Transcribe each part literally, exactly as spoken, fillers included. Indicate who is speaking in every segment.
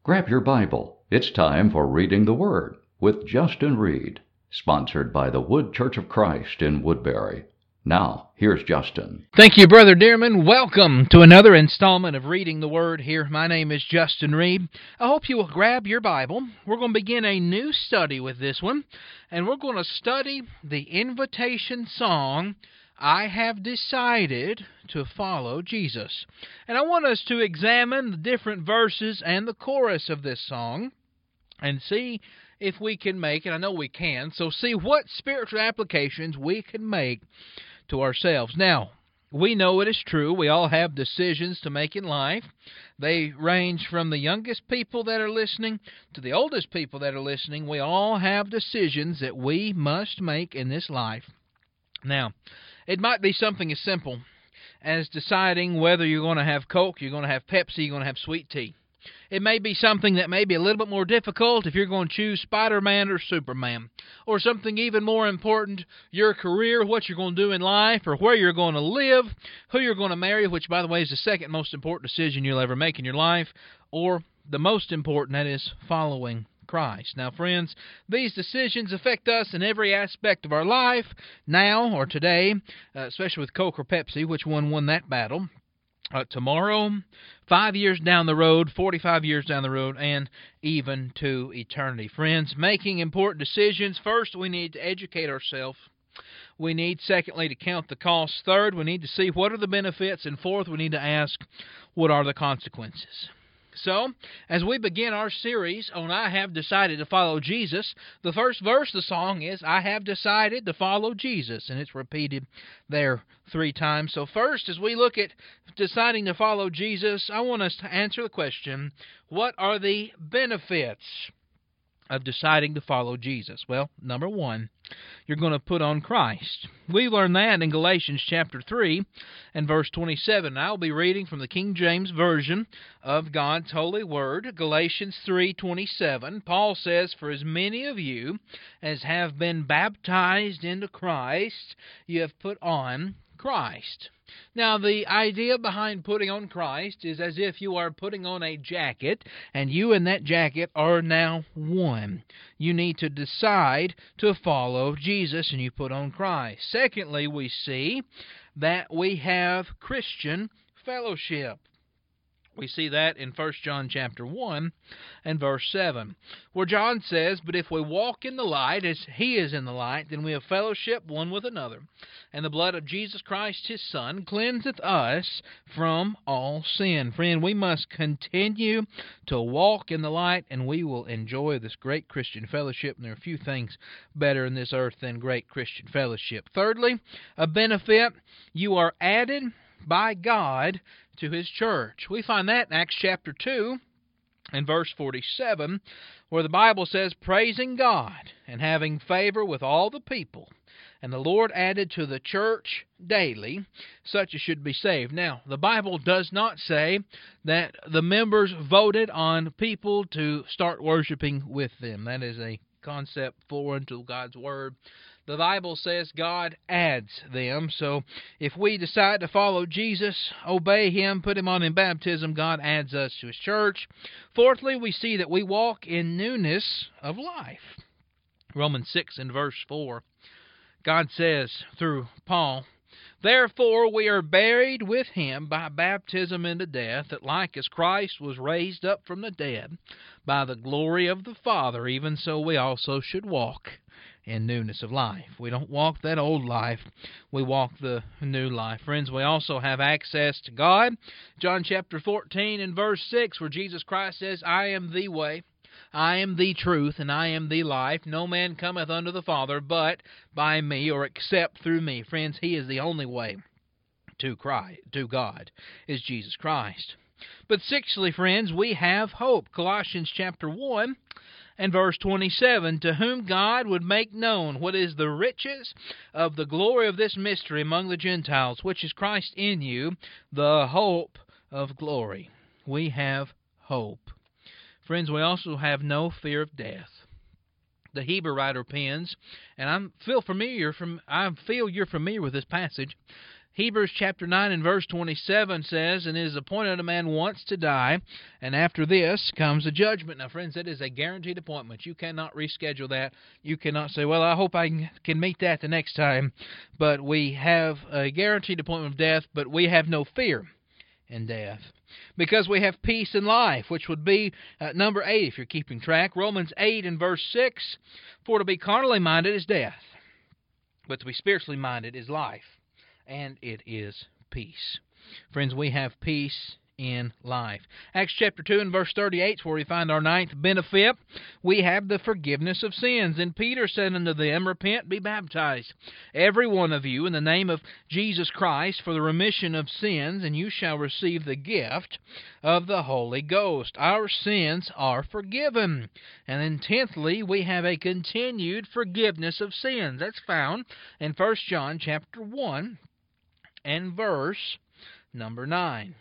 Speaker 1: Grab your Bible. It's time for Reading the Word with Justin Reed, sponsored by the Wood Church of Christ in Woodbury. Now, here's Justin.
Speaker 2: Thank you, Brother Dearman. Welcome to another installment of Reading the Word here. My name is Justin Reed. I hope you will grab your Bible. We're going to begin a new study with this one, and we're going to study the invitation song, I Have Decided to Follow Jesus. And I want us to examine the different verses and the chorus of this song and see if we can make, and I know we can, so see what spiritual applications we can make to ourselves. Now, we know it is true. We all have decisions to make in life. They range from the youngest people that are listening to the oldest people that are listening. We all have decisions that we must make in this life. Now, it might be something as simple as deciding whether you're going to have Coke, you're going to have Pepsi, you're going to have sweet tea. It may be something that may be a little bit more difficult if you're going to choose Spider-Man or Superman. Or something even more important, your career, what you're going to do in life, or where you're going to live, who you're going to marry, which, by the way, is the second most important decision you'll ever make in your life. Or the most important, that is following Christ. Now, friends, these decisions affect us in every aspect of our life, now or today, uh, especially with Coke or Pepsi, which one won that battle. Uh, tomorrow, five years down the road, forty-five years down the road, and even to eternity. Friends, making important decisions, first we need to educate ourselves. We need, secondly, to count the costs. Third, we need to see what are the benefits. And fourth, we need to ask, what are the consequences? So, as we begin our series on I Have Decided to Follow Jesus, the first verse of the song is, I have decided to follow Jesus, and it's repeated there three times. So first, as we look at deciding to follow Jesus, I want us to answer the question, what are the benefits of deciding to follow Jesus? Well, number one, you're going to put on Christ. We learn that in Galatians chapter three and verse twenty-seven. I'll be reading from the King James Version of God's holy word, Galatians three twenty-seven. Paul says, for as many of you as have been baptized into Christ, you have put on Christ. Now, the idea behind putting on Christ is as if you are putting on a jacket, and you and that jacket are now one. You need to decide to follow Jesus, and you put on Christ. Secondly, we see that we have Christian fellowship. We see that in First John chapter one and verse seven, where John says, but if we walk in the light as he is in the light, then we have fellowship one with another. And the blood of Jesus Christ his Son cleanseth us from all sin. Friend, we must continue to walk in the light, and we will enjoy this great Christian fellowship. And there are few things better in this earth than great Christian fellowship. Thirdly, a benefit, you are added by God to his church. We find that in Acts chapter two and verse forty-seven, where the Bible says, praising God and having favor with all the people, and the Lord added to the church daily such as should be saved. Now, the Bible does not say that the members voted on people to start worshiping with them. That is a concept foreign to God's Word. The Bible says God adds them. So if we decide to follow Jesus, obey him, put him on in baptism, God adds us to his church. Fourthly, we see that we walk in newness of life. Romans six and verse four, God says through Paul, therefore we are buried with him by baptism into death, that like as Christ was raised up from the dead by the glory of the Father, even so we also should walk in newness of life. We don't walk that old life, we walk the new life. Friends, we also have access to God. John chapter fourteen and verse six, where Jesus Christ says, I am the way, I am the truth, and I am the life. No man cometh unto the Father but by me, or except through me. Friends, he is the only way to Christ, to God, is Jesus Christ. But sixthly, friends, we have hope. Colossians chapter one and verse twenty-seven, to whom God would make known what is the riches of the glory of this mystery among the Gentiles, which is Christ in you, the hope of glory. We have hope. Friends, we also have no fear of death. The Hebrew writer pens, and I feel familiar from I feel you're familiar with this passage. Hebrews chapter nine and verse twenty-seven says, "And it is appointed unto man once to die, and after this comes a judgment." Now, friends, that is a guaranteed appointment. You cannot reschedule that. You cannot say, well, I hope I can meet that the next time. But we have a guaranteed appointment of death, but we have no fear in death, because we have peace in life, which would be uh, number eight if you're keeping track. Romans eight and verse six, "For to be carnally minded is death, but to be spiritually minded is life, and it is peace." Friends, we have peace in life. Acts chapter two and verse thirty-eight is where we find our ninth benefit. We have the forgiveness of sins. "And Peter said unto them, Repent, be baptized, every one of you, in the name of Jesus Christ, for the remission of sins, and you shall receive the gift of the Holy Ghost." Our sins are forgiven. And then tenthly, we have a continued forgiveness of sins. That's found in First John chapter one and verse number nine.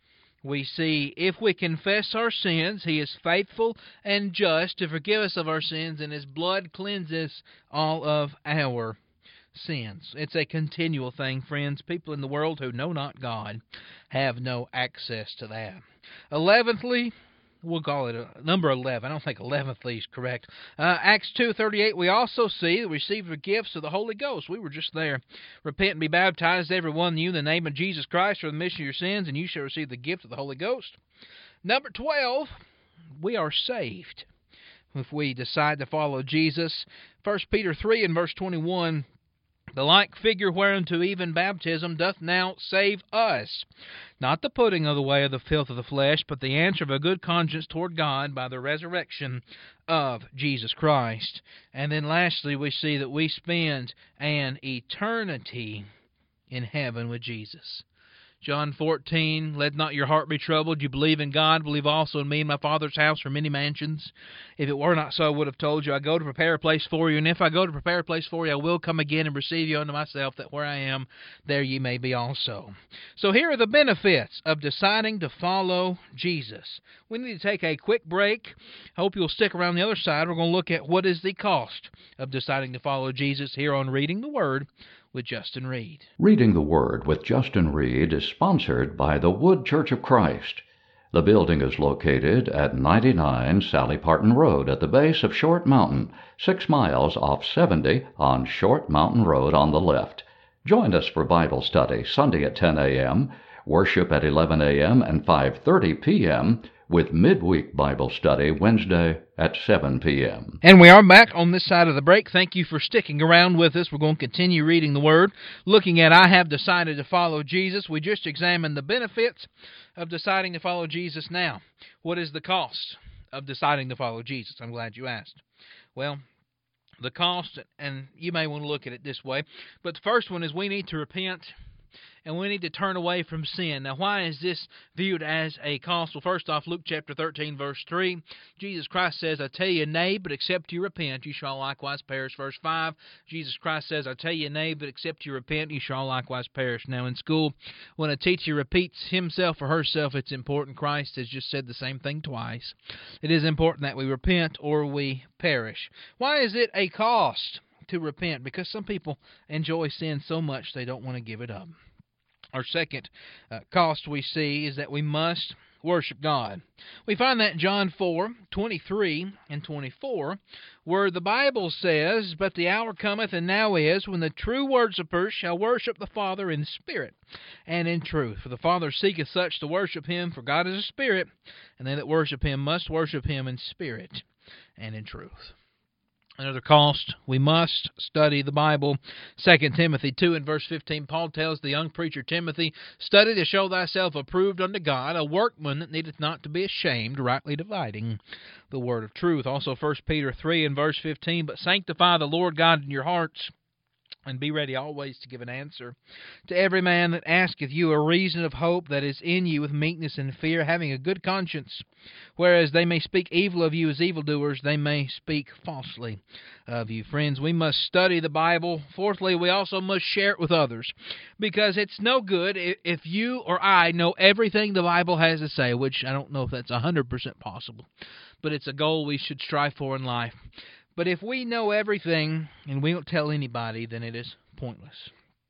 Speaker 2: We see, "If we confess our sins, He is faithful and just to forgive us of our sins, and His blood cleanses all of our sins." It's a continual thing, friends. People in the world who know not God have no access to that. Eleventhly, we'll call it a, number eleven. I don't think eleventhly is correct. Uh, Acts two thirty-eight, we also see that we receive the gifts of the Holy Ghost. We were just there. "Repent and be baptized, every one of you, in the name of Jesus Christ, for the remission of your sins, and you shall receive the gift of the Holy Ghost." Number twelve, we are saved if we decide to follow Jesus. First Peter three and verse twenty-one, "The like figure whereunto even baptism doth now save us, not the putting of the way of the filth of the flesh, but the answer of a good conscience toward God by the resurrection of Jesus Christ." And then lastly, we see that we spend an eternity in heaven with Jesus. John fourteen, "Let not your heart be troubled. You believe in God, believe also in me. In my Father's house are many mansions. If it were not so, I would have told you. I go to prepare a place for you. And if I go to prepare a place for you, I will come again and receive you unto myself, that where I am, there ye may be also." So here are the benefits of deciding to follow Jesus. We need to take a quick break. I hope you'll stick around the other side. We're going to look at what is the cost of deciding to follow Jesus here on Reading the Word with Justin Reed.
Speaker 1: Reading the Word with Justin Reed is sponsored by the Wood Church of Christ. The building is located at ninety-nine Sally Parton Road at the base of Short Mountain, six miles off seventy on Short Mountain Road on the left. Join us for Bible study Sunday at ten a.m., worship at eleven a.m. and five thirty p.m., with midweek Bible study Wednesday at seven p.m.
Speaker 2: And we are back on this side of the break. Thank you for sticking around with us. We're going to continue reading the Word, looking at I have decided to follow Jesus. We just examined the benefits of deciding to follow Jesus. Now, what is the cost of deciding to follow Jesus? I'm glad you asked. Well, the cost, and you may want to look at it this way, but the first one is we need to repent, and we need to turn away from sin. Now, why is this viewed as a cost? Well, first off, Luke chapter thirteen, verse three, Jesus Christ says, "I tell you, nay, but except you repent, you shall likewise perish." Verse five, Jesus Christ says, "I tell you, nay, but except you repent, you shall likewise perish." Now, in school, when a teacher repeats himself or herself, it's important. Christ has just said the same thing twice. It is important that we repent or we perish. Why is it a cost to repent? Because some people enjoy sin so much they don't want to give it up. Our second uh, cost we see is that we must worship God. We find that in John four, twenty-three and twenty-four, where the Bible says, "But the hour cometh, and now is, when the true worshippers shall worship the Father in spirit and in truth. For the Father seeketh such to worship Him, for God is a spirit, and they that worship Him must worship Him in spirit and in truth." Another cost, we must study the Bible. Second Timothy two and verse fifteen, Paul tells the young preacher Timothy, "Study to show thyself approved unto God, a workman that needeth not to be ashamed, rightly dividing the word of truth." Also First Peter three and verse fifteen, "But sanctify the Lord God in your hearts, and be ready always to give an answer to every man that asketh you a reason of hope that is in you with meekness and fear, having a good conscience. Whereas they may speak evil of you as evildoers, they may speak falsely of you." Friends, we must study the Bible. Fourthly, we also must share it with others, because it's no good if you or I know everything the Bible has to say, which I don't know if that's one hundred percent possible, but it's a goal we should strive for in life. But if we know everything and we don't tell anybody, then it is pointless.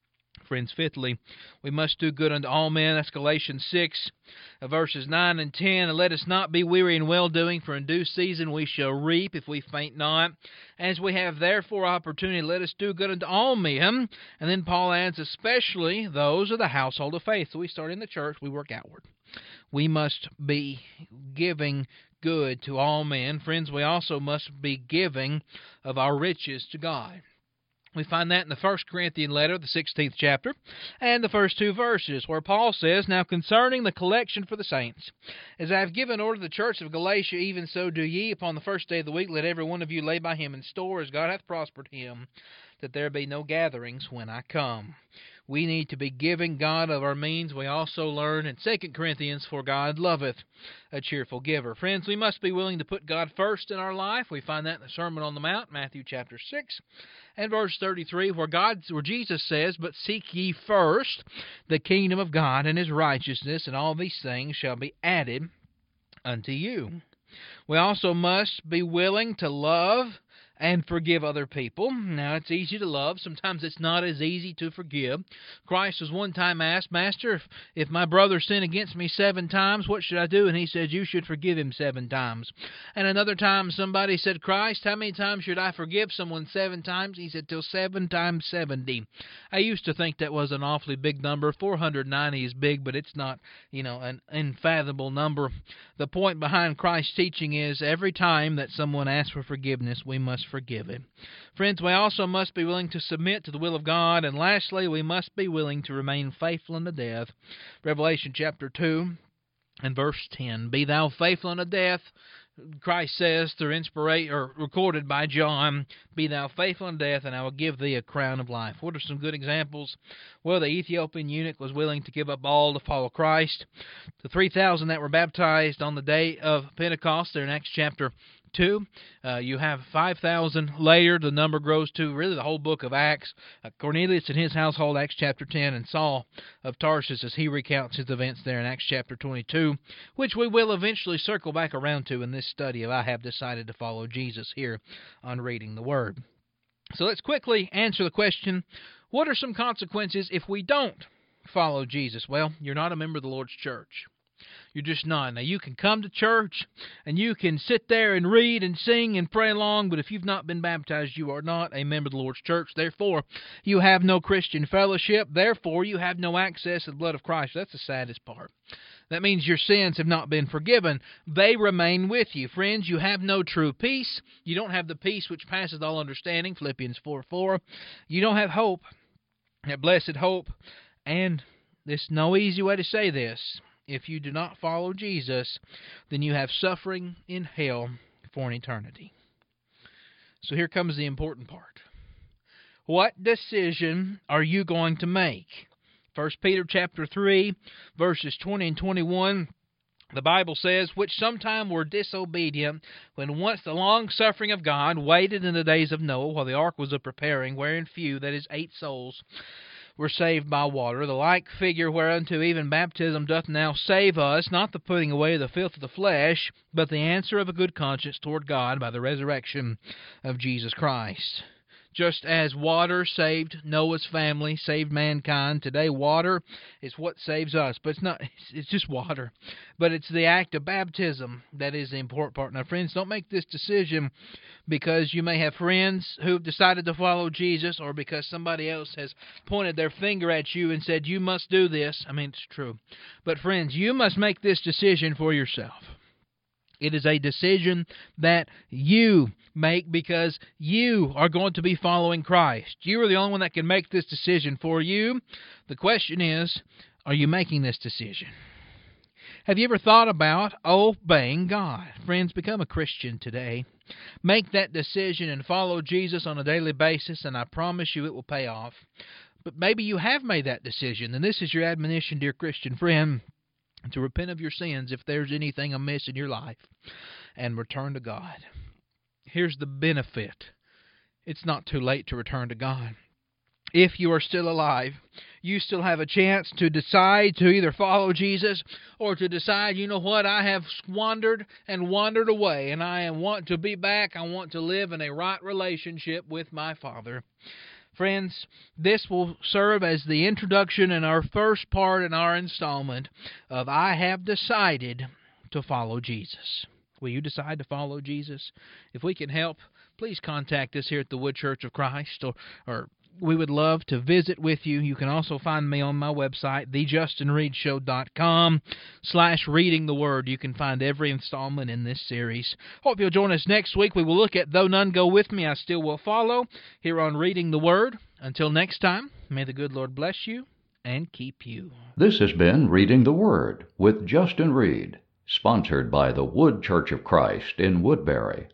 Speaker 2: Friends, fifthly, we must do good unto all men. That's Galatians six, verses nine and ten. And let us not be weary in well-doing, for in due season we shall reap if we faint not. As we have therefore opportunity, let us do good unto all men. And then Paul adds, especially those of the household of faith. So we start in the church, we work outward. We must be giving good to all men. Friends, we also must be giving of our riches to God. We find that in the First Corinthians letter, the sixteenth chapter, and the first two verses, where Paul says, Now concerning the collection for the saints, as I have given order to the church of Galatia, even so do ye. Upon the first day of the week let every one of you lay by him in store, as God hath prospered him, that there be no gatherings when I come. We need to be giving God of our means. We also learn in Second Corinthians, For God loveth a cheerful giver. Friends, we must be willing to put God first in our life. We find that in the Sermon on the Mount, Matthew chapter six, and verse thirty-three, where God, where Jesus says, But seek ye first the kingdom of God and his righteousness, and all these things shall be added unto you. We also must be willing to love and forgive other people. Now, it's easy to love. Sometimes it's not as easy to forgive. Christ was one time asked, Master, if, if my brother sinned against me seven times, what should I do? And he said, you should forgive him seven times. And another time somebody said, Christ, how many times should I forgive someone seven times? He said, till seven times seventy. I used to think that was an awfully big number. four hundred ninety is big, but it's not, you know, an unfathomable number. The point behind Christ's teaching is every time that someone asks for forgiveness, we must forgive it. Friends, we also must be willing to submit to the will of God. And lastly, we must be willing to remain faithful unto death. Revelation chapter two and verse ten. Be thou faithful unto death. Christ says through inspiration, or recorded by John, Be thou faithful unto death, and I will give thee a crown of life. What are some good examples? Well, the Ethiopian eunuch was willing to give up all to follow Christ. The three thousand that were baptized on the day of Pentecost, there in Acts chapter two. Uh, you have five thousand later. The number grows to really the whole book of Acts. Uh, Cornelius and his household, Acts chapter ten, and Saul of Tarsus as he recounts his events there in Acts chapter twenty-two, which we will eventually circle back around to in this study of I Have Decided to Follow Jesus here on Reading the Word. So let's quickly answer the question, what are some consequences if we don't follow Jesus? Well, you're not a member of the Lord's church. You're just not. Now, you can come to church, and you can sit there and read and sing and pray along, but if you've not been baptized, you are not a member of the Lord's church. Therefore, you have no Christian fellowship. Therefore, you have no access to the blood of Christ. That's the saddest part. That means your sins have not been forgiven. They remain with you. Friends, you have no true peace. You don't have the peace which passes all understanding, Philippians four four. You don't have hope, that blessed hope. And there's no easy way to say this. If you do not follow Jesus, then you have suffering in hell for an eternity. So here comes the important part. What decision are you going to make? First Peter chapter three, verses twenty and twenty-one, the Bible says, which sometime were disobedient, when once the long suffering of God waited in the days of Noah, while the ark was a preparing, wherein few, that is, eight souls, were saved by water, the like figure whereunto even baptism doth now save us, not the putting away of the filth of the flesh, but the answer of a good conscience toward God by the resurrection of Jesus Christ. Just as water saved Noah's family, saved mankind, today water is what saves us. But it's not, it's just water. But it's the act of baptism that is the important part. Now, friends, don't make this decision because you may have friends who've decided to follow Jesus, or because somebody else has pointed their finger at you and said, you must do this. I mean, it's true. But friends, you must make this decision for yourself. It is a decision that you make because you are going to be following Christ. You are the only one that can make this decision for you. The question is, are you making this decision? Have you ever thought about obeying God? Friends, become a Christian today. Make that decision and follow Jesus on a daily basis, and I promise you it will pay off. But maybe you have made that decision, and this is your admonition, dear Christian friend, to repent of your sins if there's anything amiss in your life, and return to God. Here's the benefit. It's not too late to return to God. If you are still alive, you still have a chance to decide to either follow Jesus or to decide, you know what, I have squandered and wandered away, and I want to be back. I want to live in a right relationship with my Father. Friends, this will serve as the introduction in our first part in our installment of I Have Decided to Follow Jesus. Will you decide to follow Jesus? If we can help, please contact us here at the Wood Church of Christ, or, or we would love to visit with you. You can also find me on my website, the justin reed show dot com slash reading the Word. You can find every installment in this series. Hope you'll join us next week. We will look at Though None Go With Me, I Still Will Follow, here on Reading the Word. Until next time, may the good Lord bless you and keep you.
Speaker 1: This has been Reading the Word with Justin Reed, sponsored by the Wood Church of Christ in Woodbury.